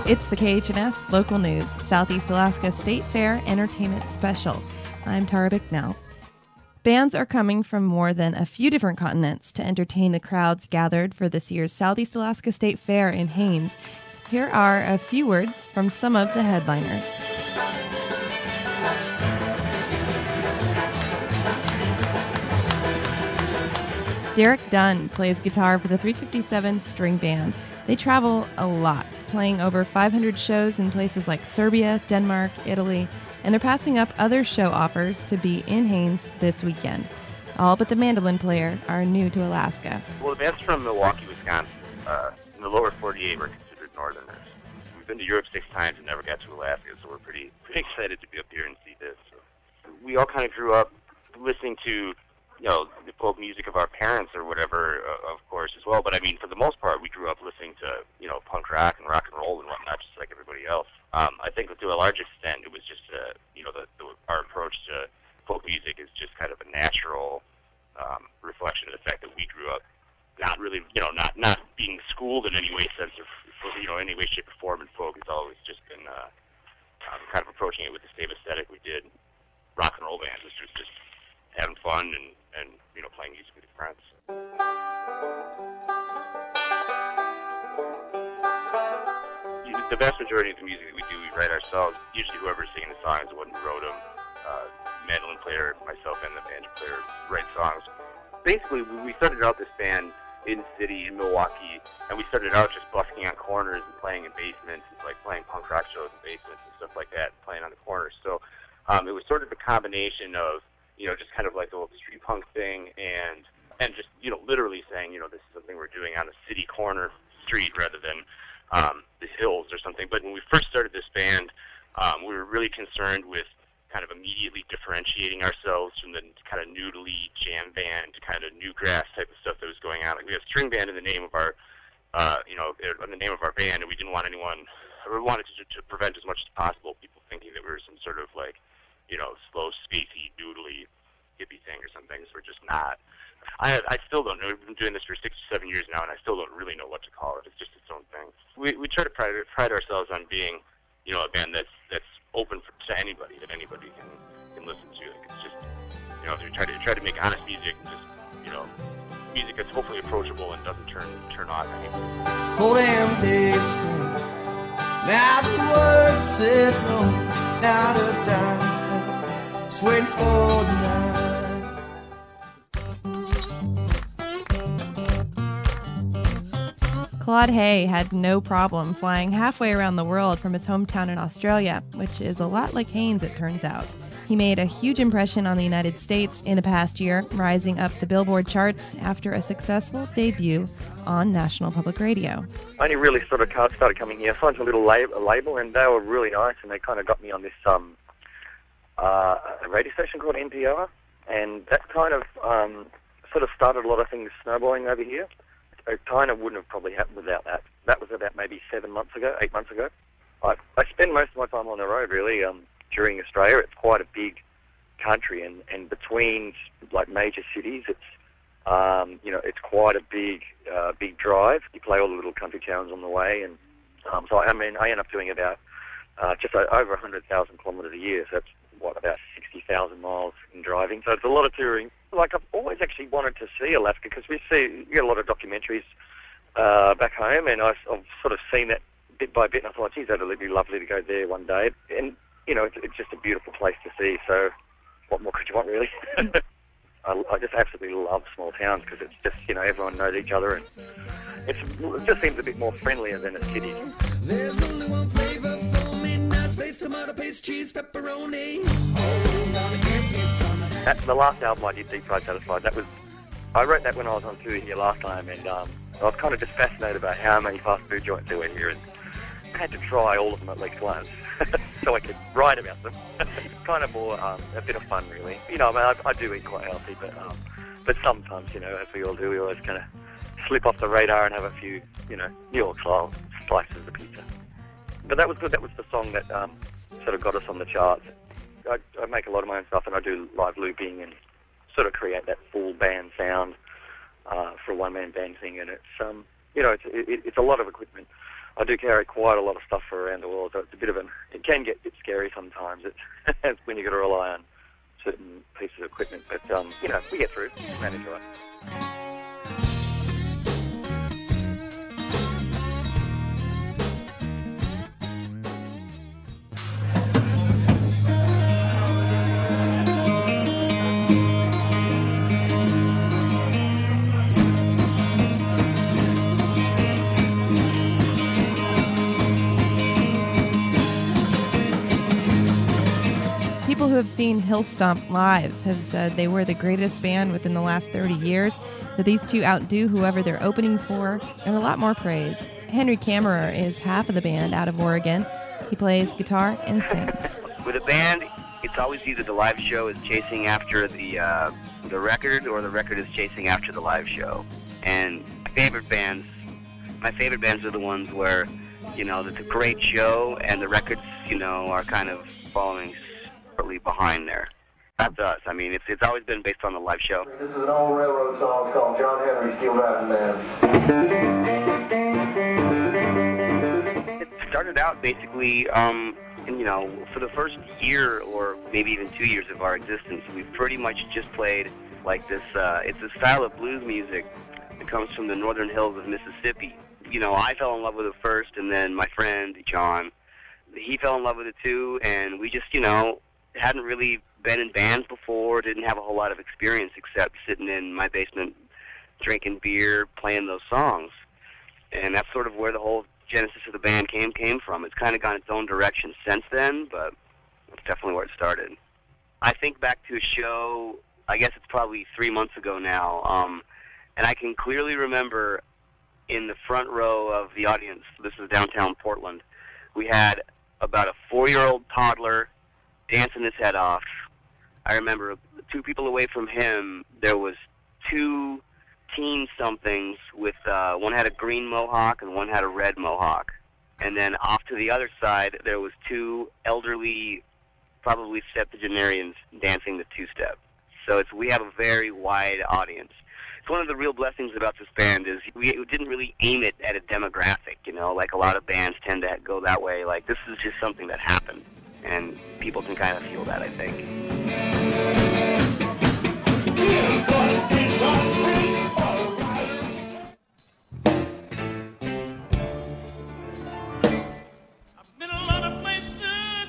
It's the KHNS Local News, Southeast Alaska State Fair Entertainment Special. I'm Tara Bicknell. Bands are coming from more than a few different continents to entertain the crowds gathered for this year's Southeast Alaska State Fair in Haines. Here are a few words from some of the headliners. Derek Dunn plays guitar for the 357 String Band. They travel a lot, playing over 500 shows in places like Serbia, Denmark, Italy, and they're passing up other show offers to be in Haines this weekend. All but the mandolin player are new to Alaska. Well, the band's from Milwaukee, Wisconsin. In the lower 48, we're considered northerners. We've been to Europe 6 times and never got to Alaska, so we're pretty excited to be up here and see this. So we all kind of grew up listening to the folk music of our parents or whatever, of course, as well. But I mean, for the most part, we grew up listening to, punk rock and roll and whatnot, just like everybody else. I think to a large extent, it was just, our approach to folk music is just kind of a natural reflection of the fact that we grew up not really, not being schooled in any way, any way, shape, or form in folk. It's always just been kind of approaching it with the same aesthetic we did rock and roll bands, which was just having fun and playing music with your friends. The vast majority of the music that we do, we write ourselves. Usually whoever's singing the song is the one who wrote them. Mandolin player, myself, and the banjo player write songs. Basically, we started out this band in the city, in Milwaukee, and we started out just busking on corners and playing in basements, like playing punk rock shows in basements and stuff like that, playing on the corners. So it was sort of a combination of just kind of like the little street punk thing and just, literally saying, this is something we're doing on a city corner street rather than the hills or something. But when we first started this band, we were really concerned with kind of immediately differentiating ourselves from the kind of noodly jam band, kind of newgrass type of stuff that was going on. Like we have string band in the name of our, in the name of our band, and we didn't want anyone, we wanted to prevent as much as possible people thinking that we were some sort of like, slow, spacey, noodly hippie thing or something. So we're just not. I still don't know. We've been doing this for 6 or 7 years now, and I still don't really know what to call it. It's just its own thing. We try to pride ourselves on being, a band that's open to anybody, that anybody can listen to. Like it's just, we try to make honest music and just, music that's hopefully approachable and doesn't turn on anybody. Oh, damn day spring. Now the words said no. Now the dime's waiting for the night. Claude Hay had no problem flying halfway around the world from his hometown in Australia, which is a lot like Haines, it turns out. He made a huge impression on the United States in the past year, rising up the Billboard charts after a successful debut on National Public Radio. I only really sort of started coming here. I signed to a little label, and they were really nice, and they kind of got me on this a radio station called NPR, and that kind of sort of started a lot of things snowballing over here. It kind of wouldn't have probably happened without that. That was about maybe 8 months ago. I spend most of my time on the road, really, during Australia. It's quite a big country, and between, like, major cities, it's, it's quite a big drive. You play all the little country towns on the way, and so, I end up doing about just over 100,000 kilometres a year, so that's, about 60,000 miles in driving. So it's a lot of touring. Like, I've always actually wanted to see Alaska because you get a lot of documentaries back home, and I've sort of seen that bit by bit, and I thought, geez, that would be lovely to go there one day. And, it's just a beautiful place to see, so what more could you want, really? I just absolutely love small towns because it's just, everyone knows each other, and it just seems a bit more friendlier than a city. There's only one flavor for me, nice space, tomato paste, cheese, pepperoni. That's the last album I did, Deep Fried Satisfied. I wrote that when I was on tour here last time, and I was kind of just fascinated about how many fast food joints there were here, and I had to try all of them at least once so I could write about them. Kind of more a bit of fun, really. I do eat quite healthy, but sometimes, as we all do, we always kind of slip off the radar and have a few, New York-style slices of pizza. But that was good. That was the song that sort of got us on the charts. I make a lot of my own stuff, and I do live looping and sort of create that full band sound for a one-man band thing. And it's it's a lot of equipment. I do carry quite a lot of stuff for around the world, so it's a bit of it can get a bit scary sometimes. It's when you got to rely on certain pieces of equipment, but you know, we get through, manage right. People who have seen Hillstomp live have said they were the greatest band within the last 30 years, that these two outdo whoever they're opening for, and a lot more praise. Henry Kammerer is half of the band out of Oregon. He plays guitar and sings. With a band, it's always either the live show is chasing after the record, or the record is chasing after the live show. And my favorite bands are the ones where, you know, it's a great show and the records, you know, are kind of following behind there. That's us. I mean, it's always been based on the live show. This is an old railroad song called John Henry Steel Driving Band. It started out basically, you know, for the first year or maybe even 2 years of our existence, we pretty much just played like this. It's a style of blues music that comes from the northern hills of Mississippi. You know, I fell in love with it first, and then my friend John, he fell in love with it too, and we just, you know, hadn't really been in bands before, didn't have a whole lot of experience except sitting in my basement drinking beer, playing those songs. And that's sort of where the whole genesis of the band came from. It's kind of gone its own direction since then, but that's definitely where it started. I think back to a show, I guess it's probably 3 months ago now, and I can clearly remember in the front row of the audience, this is downtown Portland, we had about a 4-year-old toddler dancing his head off. I remember 2 people away from him, there was 2 teen-somethings with, one had a green mohawk and one had a red mohawk. And then off to the other side, there was 2 elderly, probably septuagenarians dancing the two-step. So we have a very wide audience. It's one of the real blessings about this band is we didn't really aim it at a demographic, you know, like a lot of bands tend to go that way. Like, this is just something that happened. And people can kind of feel that, I think. I've been a lot of places.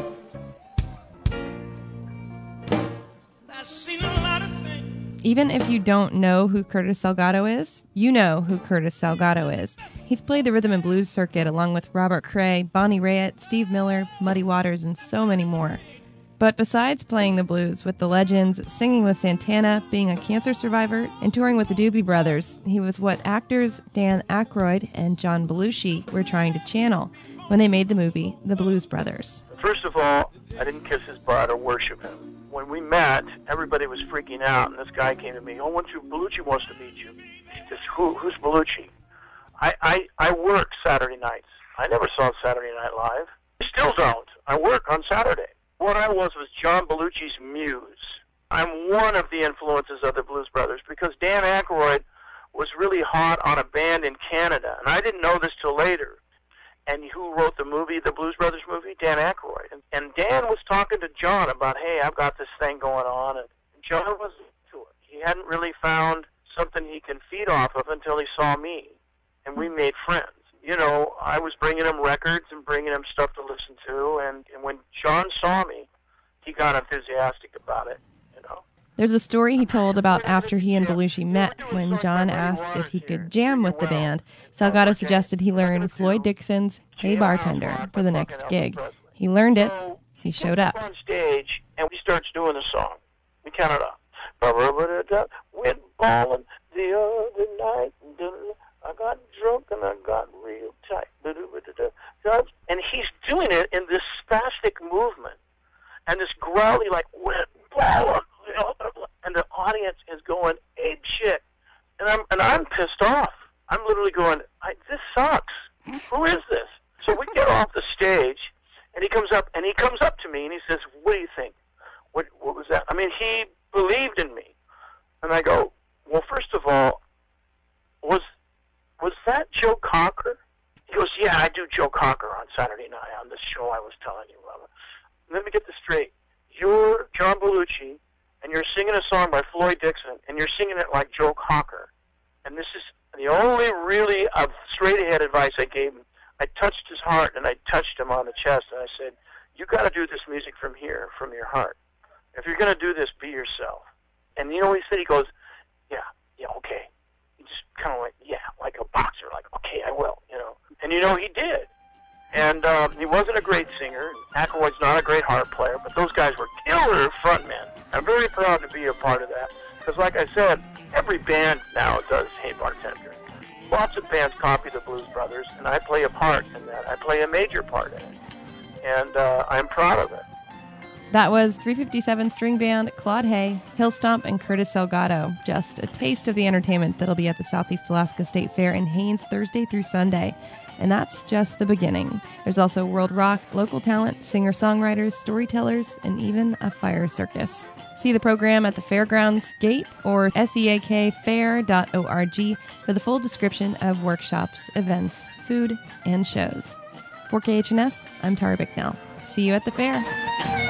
I've seen a lot of things. Even if you don't know who Curtis Salgado is, you know who Curtis Salgado is. He's played the rhythm and blues circuit along with Robert Cray, Bonnie Raitt, Steve Miller, Muddy Waters, and so many more. But besides playing the blues with the legends, singing with Santana, being a cancer survivor, and touring with the Doobie Brothers, he was what actors Dan Aykroyd and John Belushi were trying to channel when they made the movie The Blues Brothers. First of all, I didn't kiss his butt or worship him. When we met, everybody was freaking out, and this guy came to me, Belushi wants to meet you. He says, who's Belushi? I work Saturday nights. I never saw Saturday Night Live. I still don't. I work on Saturday. What I was John Belushi's muse. I'm one of the influences of the Blues Brothers because Dan Aykroyd was really hot on a band in Canada, and I didn't know this till later. And who wrote the movie, the Blues Brothers movie? Dan Aykroyd. And Dan was talking to John about, hey, I've got this thing going on, and John was into it. He hadn't really found something he can feed off of until he saw me, and we made friends. You know, I was bringing him records and bringing him stuff to listen to, and when John saw me, he got enthusiastic about it, you know. There's a story he told about after he and Belushi met when John asked if he could jam with the band. Salgado suggested he learn Floyd Dixon's Hey Bartender for the next gig. He learned it. He showed up. On stage, and we starts doing the song. We counted up. Went ballin' the other night. I got drunk and I got real tight. And he's doing it in this spastic movement. And this growly, like, went ballin'. And the audience is going ape shit. And I'm pissed off. I'm literally going, this sucks. Who is this? So we get off the stage, and he comes up to me and he says, what do you think? What was that? I mean, he believed in me. And I go, well, first of all, was that Joe Cocker? He goes, yeah, I do Joe Cocker on Saturday night on this show I was telling you about. Let me get this straight. You're John Belushi, and you're singing a song by Floyd Dixon, and you're singing it like Joe Cocker. And this is the only really straight-ahead advice I gave him. I touched his heart, and I touched him on the chest, and I said, you got to do this music from here, from your heart. If you're going to do this, be yourself. And you know what he said? He goes, yeah, okay. He just kind of like, yeah, like a boxer, like, okay, I will, you know. And, you know, he did. And he wasn't a great singer. McElroy's not a great harp player, but those guys were killer frontmen. I'm very proud to be a part of that. Because, like I said, every band now does Hey Bartender. Lots of bands copy the Blues Brothers, and I play a part in that. I play a major part in it. And I'm proud of it. That was 357 string band Claude Hay, Hillstomp, and Curtis Salgado. Just a taste of the entertainment that'll be at the Southeast Alaska State Fair in Haines Thursday through Sunday. And that's just the beginning. There's also World Rock, local talent, singer-songwriters, storytellers, and even a fire circus. See the program at the Fairgrounds Gate or seakfair.org for the full description of workshops, events, food, and shows. For KHNS, I'm Tara Bicknell. See you at the fair.